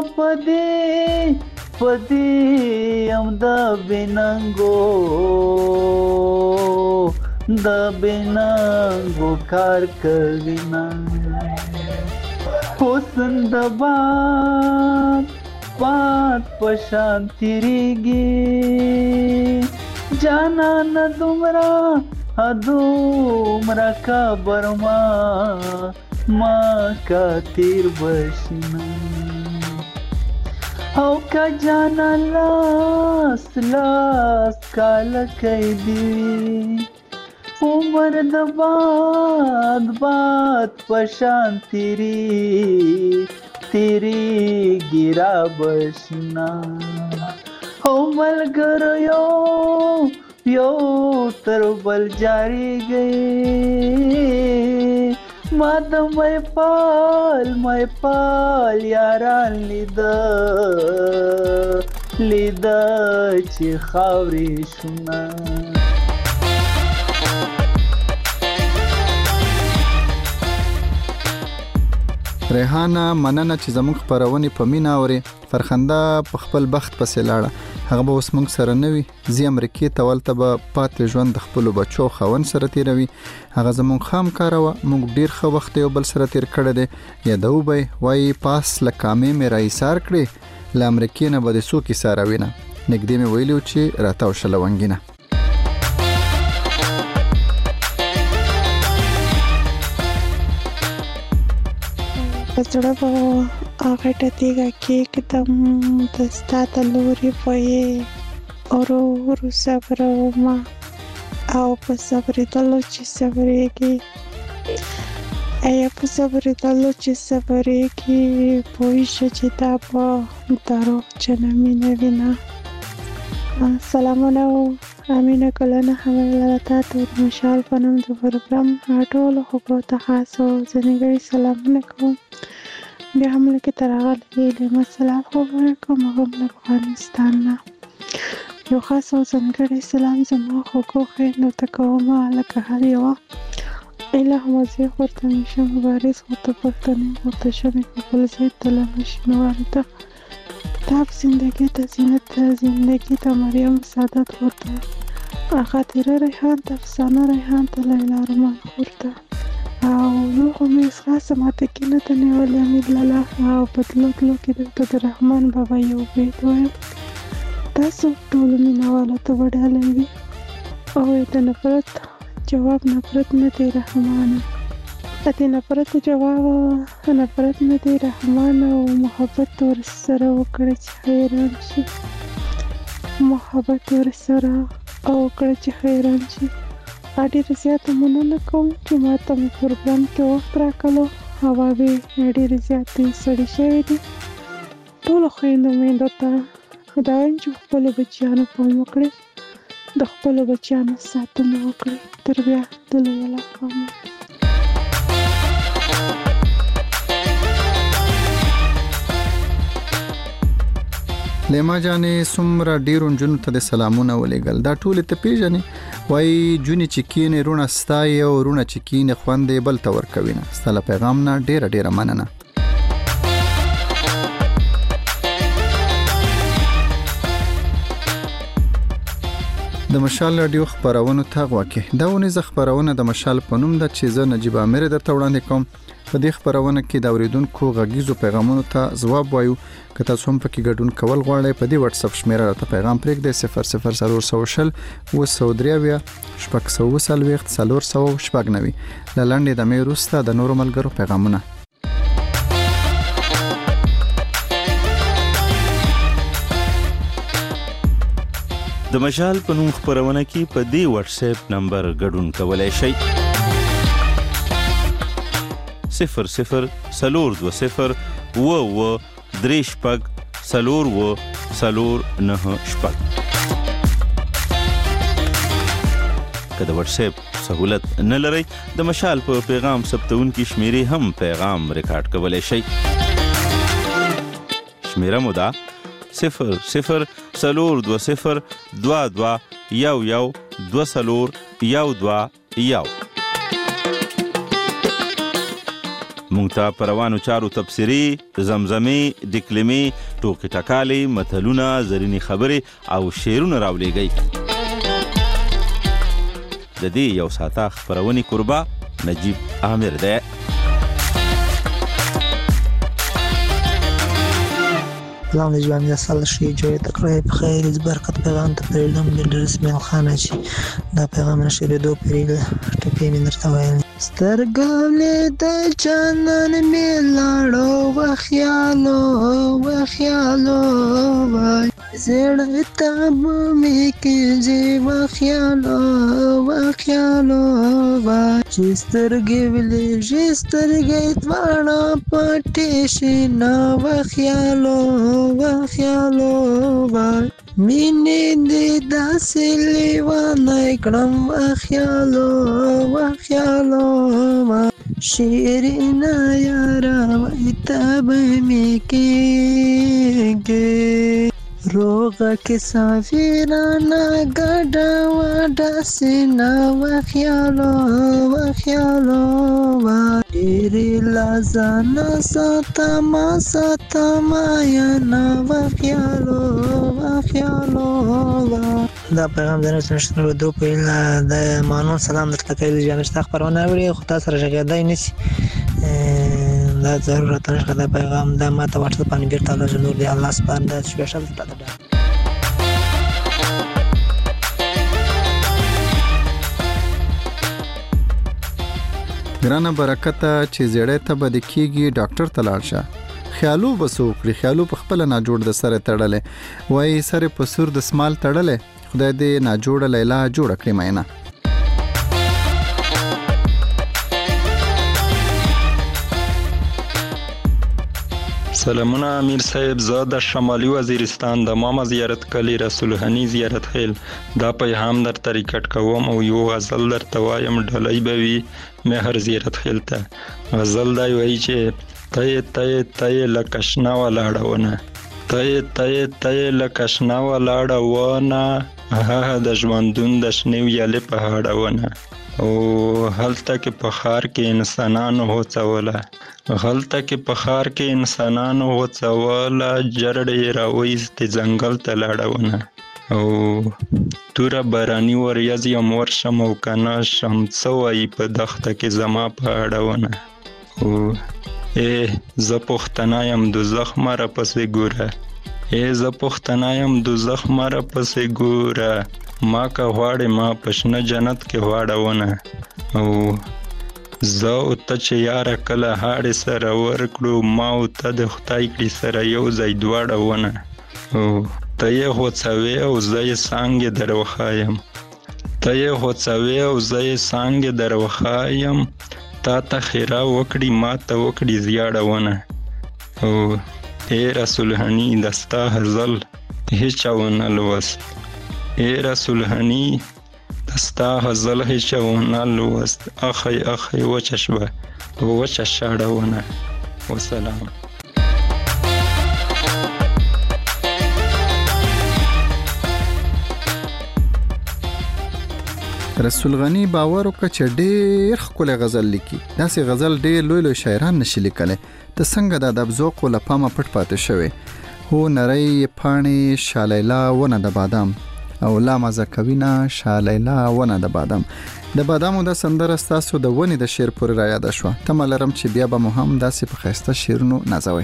پدی ام دا بینانگو کار کوینا حسن دا بات پشان تیریگی جانا نا دومرا کا برما ما کا تیر بشنا او کا جانا لاس کال کئی دی عمر د باد پشان تیری گرا بشنا او ملګر یو تر بل جاری گئی ما د مې پال یاران لیدا چې خاورې شونه ریحانه مننه چې زموږ خپرونې په مینا اوري. فرخنده په خپل بخت پسې لاړه، هغه به اوس موږ سره نه وي. زی امریکې ته ولته به پاتې ژوند د خپلو بچو خاوند سره تیروي. هغه زموږ خامکاره وه، موږ ډېر ښه وخت یو بل سره تیر کړی دی. یادو به یې وایي پاس له کامې مې راایسار کړې، له امریکې نه به دې څوک ایساروینه. نږدې مې ویلي و چې راتاو شه لونګینه. زړه به هغه ټتېږه کېږدم د ستا د لورې به یې ورو ورو صبرومه او په صبرېدلو چې صبرېږي په صبرېدلو چې صبرېږي پوه شه چې دا به دروغجنه مینه وي نه. سلامونه امینه ګلنه حمله تا ته د مشال په نوم د پروګرام ټولو خبرو ته خاص او ځانګړي سلامونه کوم. بیا هم لکه تر هغه لږ سلام خبرې کوم هغه د افغانستان نه. یو خاص او ځانګړی سلام زما خوږو خویندو ته کوم لکه هر یوه ایله مزې ورته همیشه مبارز ورته پښتنې ورته شمې په خپل ځای ته له مشینوالو ته کتاب زندگی ته زینت زندگی ته مریم سعادت ورته خاطره ریحان ته افسانه ریحان ته لیلا رومان ورته او لوغو مې خاصه ماته کینه ته نیولې امید لالا او په تلو تلو کې دلته د رحمان بابا یو بیت وایم تاسو ټولو مینهوالو ته به ډالۍ وي او د نفرت جواب نفرت نه دی رحمانه د نفرت جواب نفرت نه دی رحمانه او محبت ورسره وکړه چې حیران شي محبت ورسره او وکړه چې حیران شي. ډېره زیاته مننه کوم چې ما ته مې پروګرام کې وخت راکړلو. هواوې ډېرې زیاتې سړې شوې دي. ټولو خویندو میندو ته خدای وایم چې خپلو بچیانو پام وکړئ د خپلو بچیانو ساتنه وکړئ. تر بیا د لوی الله په امان. لیما جانې څومره ډېرو نجونو ته د سلامونه ولېږل. دا ټولې ته پېژنې وایي جونې چې کینې رونه ستایي او رونه چې کینې خوند یې بل ته ورکوینه. ستا له پیغام نه ډېره ډېره مننه. د مشال راډیو خبرونو ته غواکې دا ونیزه خبرونه د مشال په نوم ده چې زه نجیب امیر درته وړاندې کوم. په دې خبرونه کې د اوریدونکو غږیزو پیغامونو ته ځواب وایو. که تاسو هم پکې ګډون کول غواړئ په دې واتس اپ شمیره راته پیغام پرېږدئ 0040 203 640 490 له لنډې دمې وروسته د نورو ملګرو پیغامونه. د مشال په نوم خبرونه کې په دې واتس اپ نمبر ګډون کولای شئ 0040 3 شپږ 4 شپږ. که د واتس اپ سہولت نه لرئ د مشال په پیغام ثبتونکي شمیرې هم پیغام ریکارډ کولای شئ. شمیره مو ده 0040 22 11 20 مونږ ته په روانو چارو تبصرې، زمزمې، ډکلمې، ټوکې ټکالې، متلونه، زرینې خبرې او شعرونه راولېږئ. د دې یو ساعته خپرونې کوربه نجیب عامر دی. سلام نجیب امیر سال شي جوړ تکړه په خیر برکت پیغام ته پرېږدم د رسمي خانه چې دا پیغام نشریدو پرېږده ټپې مې درته ویل سترګولې د جانان مې لاړو وخیالو وای زړه ته مې کېږي وخیالو وای چې سترګې ولېږي سترګې دواړه پټې شي نه وخیالو وای مینې دې داسې لیوانی کړم وخیالو شیرینه یاره وای تبه مې کېږي روغه کې سافرانه ګډه وډه سینه وخیالو لري لازانا ساتما ساتما یا نا وخیالو دا پیغام د نشته دو په د مانون سلام درته کوي جامع شته خبرونه وړي خو تاسو راځګدای نسی دا ضرورت نشته دا پیغام د ماته واتس اپ باندې بیرته نور دی الله سبحانه د سپیشل ته ګرانه برکته چې زړه ته بد کیږي ډاکټر ته لاړ شه خیالو بسو کړی خیالو په خپل نه جوړ د سره تړلې وای سره په سور د سمال تړلې خدای دې نه جوړ لیلا جوړ کړی مینه سلامونه امیر صاحب زه د شمالي وزیرستان د ماما زیارت کلی رسول هنی زیارت خیل دا پیغام در طریقټ کوم او یو غزل در توایم ډلای بوي مهر زیارت خیل ته غزل دا وایي چې تای لکشنا ولاړونه تای لکشنا ولاړونه د ژوندون د شنو یاله په هاړونه او هلته کې په خار کې انسانانو هوڅوله جرړې راوېست ځنګل ته لاړونه او توره باراني وریځ یم ورشم او کنه شم څه وایي په دښته کې زما په اړونه او زه پښتنه یم دوزخ مه راپسې ګوره ما که غواړې ما په شنه جنت کې غواړونه او زه او ته چې یاره کله هاړې سره ورکړو ما او ته د خدای کړي سره یو ځای دواړونه او ته یې هوڅوې او زه یې څانګې در وښایم تا ته خیره وکړي ما ته وکړي زیاړونه او رسول هني دستا غزل هیچا ونه لوست دستا غزل هیچا ونه لوست اخی وچه شوه وچه شاړونه وسلام رسول غنی باور وکړه چې ډېر ښکلی غزل لیکي داسې غزل ډېر لوی شاعران نشي لیکلی ته څنګه د ادب ذوق له پامه پټ پاتې شوی هو نری پاڼې شالیلا ونه د بادام او لا مزه کوي نه شالیلا ونه د بادام د بادامو د سندره ستاسو د ونې د شعر پورې را یاده شوه تمه لرم چې بیا به مو هم داسې په ښایسته شعرونو نازوئ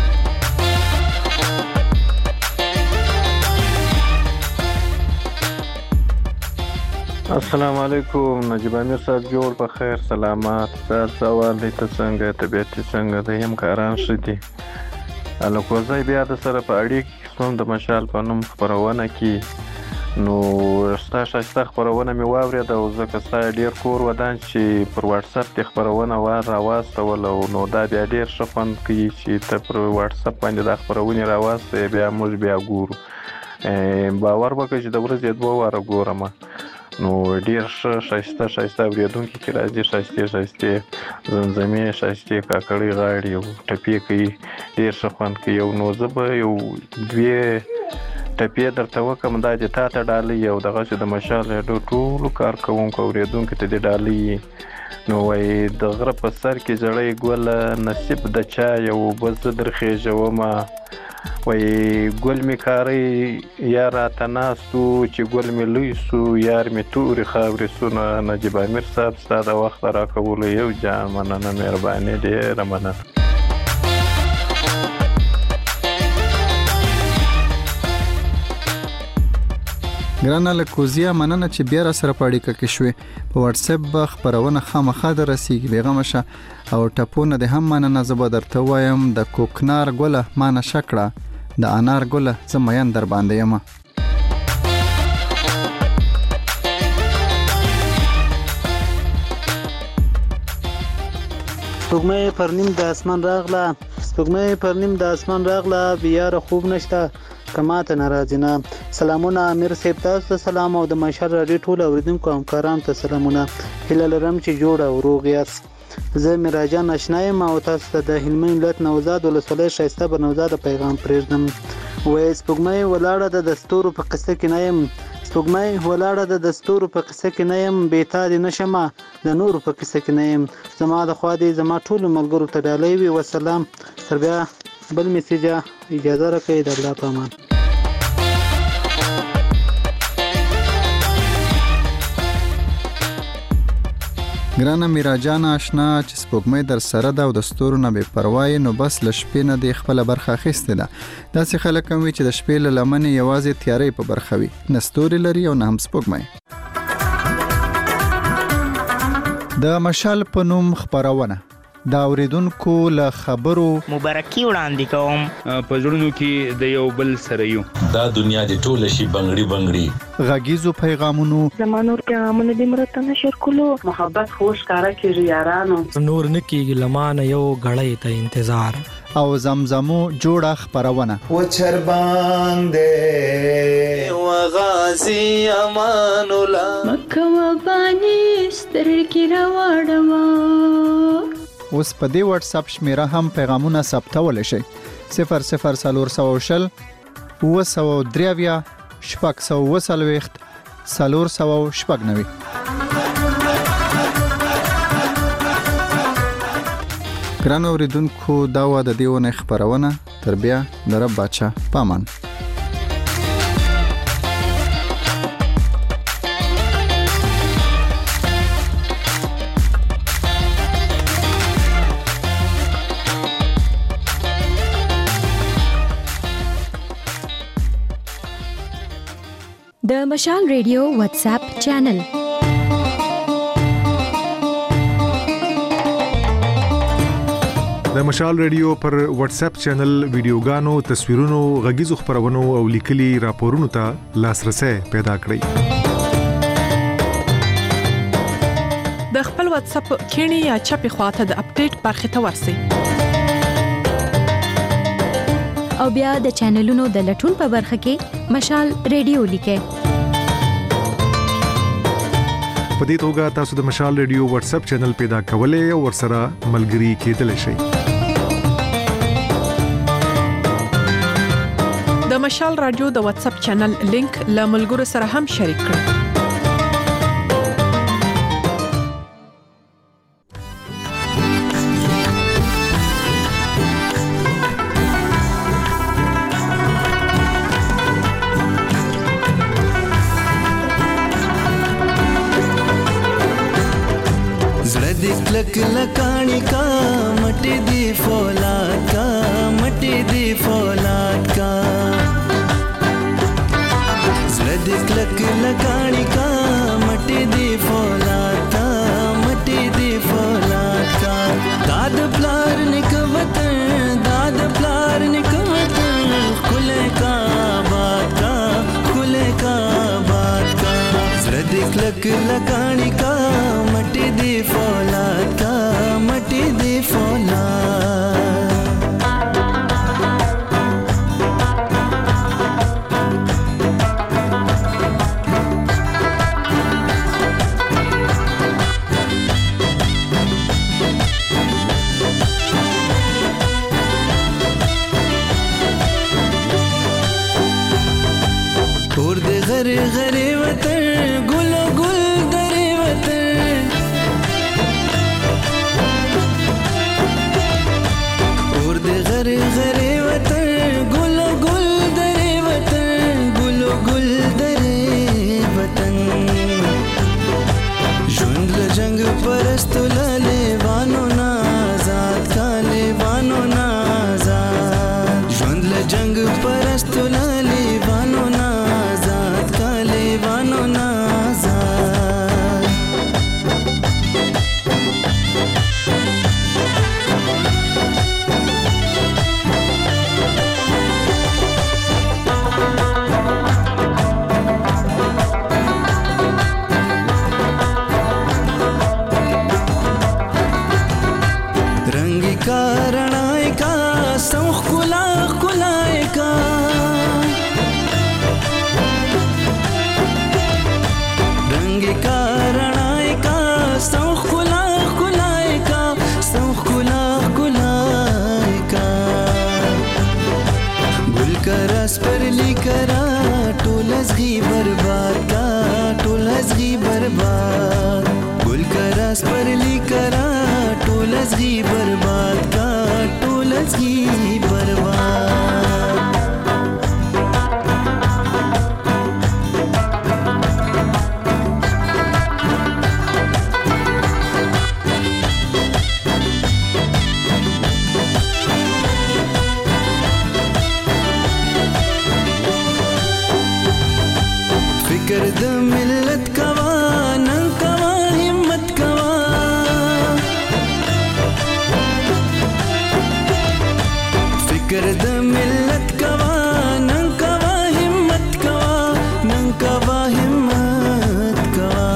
السلام علیکم نجیب امیر صاحب جوړ په خیر سلامات سوال دی ته څنګه طبیعت څنګه د همکاران شدي الکوزای بیا د سره په اړیکه کوم د مشال په نوم خبرونه کې نو شاسته خبرونه می واورید او ځکه ستا ډیر کور ودان چې پر واتس اپ ته خبرونه راواستول او نو دا بیا ډیر شفن کوي چې ته پر واتس اپ باندې د خبرونه راواسته بیا موږ بیا ګورو باور وکړئ چې د ورځې دوه واره ګورم نو ډیر شایسته اوریدونکي کې راځي شایسته زمزمې شایسته کاکړي غاړي او ټپې کوي ډیر ښه خوند کوي او نو زه به یو دوې ټپې درته وکړم دا چې تا ته ډالۍ او دغه چې د مشال ټولو کارکوونکو اوریدونکو ته دې ډالۍ نو وایي د غره په سر کې زړی ګوله نصیب د چا یو به زه درخېژومه وایي ګل مې کاری یا راته ناستو چې ګل مې لوی سو یار مې تورې خاورې سو نجیب امیر صاحب ستا د وخت راکولو یو جان مننه مهرباني ډېره مننه ګرانه له کوزیا مننه چې بیا را سره په اړیکه کې شوې په واتس اپ به خبرونه خامخا در رسیږي بېغمه شه او ټپونه دې هم مننه زه به درته وایم د کوکنار ګله ما نشه کړه د انار ګله زه مین در باندې یم سپوږمۍ پر نیم د اسمان راغله بیاره خوب نشته کماته ناراضی نه سلامونه امیر صاحب تاسو ته سلام او د مشر راډیو ټول اوریدونکو همکارانو ته سلامونه هیله لرم چې جوړ او روغ یاست زه میراجان آشنا یم او تاسو ته د هلمند ولایت نوزاد ولسوالۍ ښایسته بنوزاد پیغام پرېږدم وایي سپوږمۍ ولاړه د ستورو په قصه کې نه یم سپوږمۍ ولاړه ده د ستورو په قصه کې نه یم بېتا دې نشمه د نورو په قصه کې نه یم زما د خوا دې زما ټولو ملګرو ته ډالۍ وي وسلام تر بیا بل میسیجه اجازه راکړئ د الله په امان ګرانه میراجان آشنا چې سپوږمۍ در سره ده او د ستورو نه بې پروا نو بس له شپې نه دې خپله برخه اخیستې ده داسې خلک هم وي چې د شپې له لمنې یوازې تیارۍ په برخه وي نه ستوري لري او نه هم سپوږمۍ د مشال په نوم خپرونه د اوریدونکو له خبرو مبارکي وړاندې کوم په زړونو کې د یو بل سره یو دا دنیا دې ټوله شي بنګړي بنګړي غږیزو پیغامونو زمانور پیغامونه دې مرته نشر کولو محبت خوش کارا کیږي یارانو نور نکیږي لمانه یو غړې ته انتظار او زمزمو جوړه خپرونه و چربان دې و غازی امان الله مکه و بانی سترګې راوړم اوس په دې واتس اپ شمیره هم پیغامونه ثبتول شي 00440 903 490 ګران اوریدونکو دا و د دیونه خبرونه تر بیا د رب بچا پامان د مشال ریډیو واتس اپ چینل د مشال ریډیو پر واتس اپ چینل ویډیوګانو تصویرونو غږیزو خبرونو او لیکلي راپورونو ته لاسرسي پیدا کړئ د خپل واتس اپ کینی یا چپی خواته د اپډیټ برخه ته ورسئ او بیا د چینلونو د لټون په برخه کې مشال ریډیو لیکئ په دې توګه تاسو د مشال ریډیو واتس اپ چینل پیدا کولای او ورسره ملګري کېدلی شئ د مشال رادیو د واتس اپ چینل لینک له ملګرو سره هم شریک کړئ लक लकानी का मटे दी फौलाद का मटे दी फौलाद का लक लक लकानी का मटे दी फौलाद का मटे दी फौलाद का दाद प्लार निकवतन खुले का बात का खुले का बात का लक लकानी का मटे दी फौलाद का मटे दी फौलाद और दे घरे घरे वतन गुलो गुल दरे वतन और दे घरे घरे वतन गुलो गुल दरे वतन गुलो गुल दरे वतन जुंद जंग परस्त ले वानो ना आजाद का ले वानो ना आजाद जुंद जंग परस्त ले वानो ना वानो नाज़ाद रंग का रणाए का सौख कुला कुलाए का कारणाए का सौख खुला खुलाए का सौख खुला खुलाए का गुल का रस पर ली करा टोलस घी बर्बाद کئی برباد فکر د ملت کوا نن کوا همت کوا فکر د ملت کوا نن کوا همت کوا نن کوا همت کوا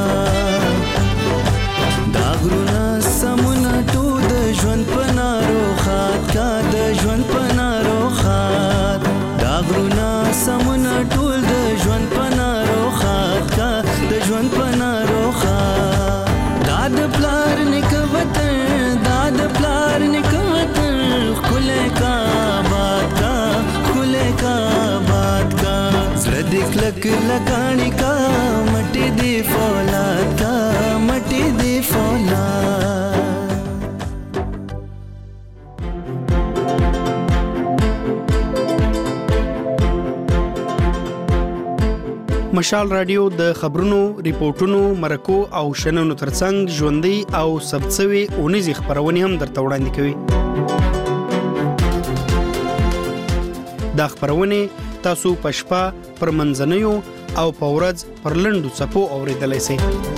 دا غرونا سمونه ټو د ژوند په نارو خات کا د ژوند په نارو خات دا غرونا سمونه ټول د ژوند په نارو خات کا د ژوند په نارو خات دا د پلار نیکه وطن دا د پلار نیکه وطن خله کا باد کا خله کا باد کا زړه دې کلک لکاڼي کا مټي دې فولاد کا مټي دې فولاد مشال رادیو د خبرونو، ریپورتونو، مرکو او شننو ترڅنګ ژوندۍ او ثبتسوي اونیزې خبرونه هم درته وړاندې کوي. دا خبرونه تاسو په شپه پر منځنیو او په ورځ پر لنډو څپو اوریدلای شئ.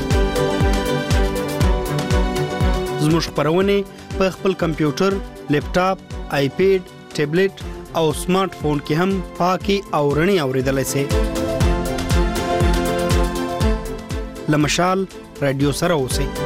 زموږ خبرونه په خپل کمپیوټر، لیپټاپ، آیپیډ، ټابلیټ او سمارټ فون کې هم پاکي او رڼي اوریدلای شئ. لمشال رادیو سره اوسئ.